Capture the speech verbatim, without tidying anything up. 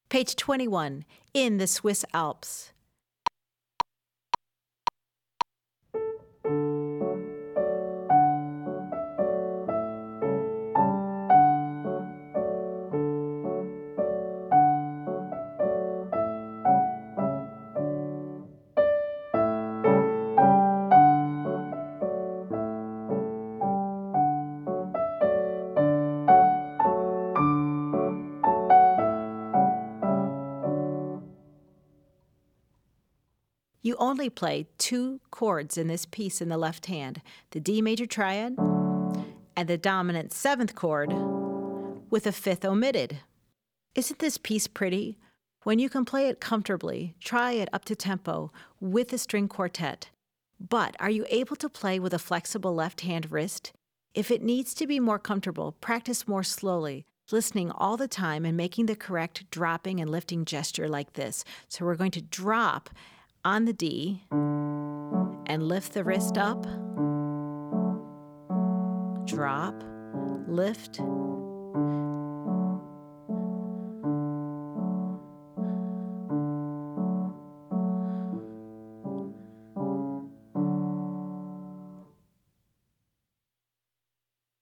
Page twenty-one, in the Swiss Alps. You only play two chords in this piece in the left hand, the D major triad and the dominant seventh chord with a fifth omitted. Isn't this piece pretty? When you can play it comfortably, try it up to tempo with a string quartet. But are you able to play with a flexible left hand wrist? If it needs to be more comfortable, practice more slowly, listening all the time and making the correct dropping and lifting gesture like this. So we're going to drop on the D and lift the wrist up, drop, lift,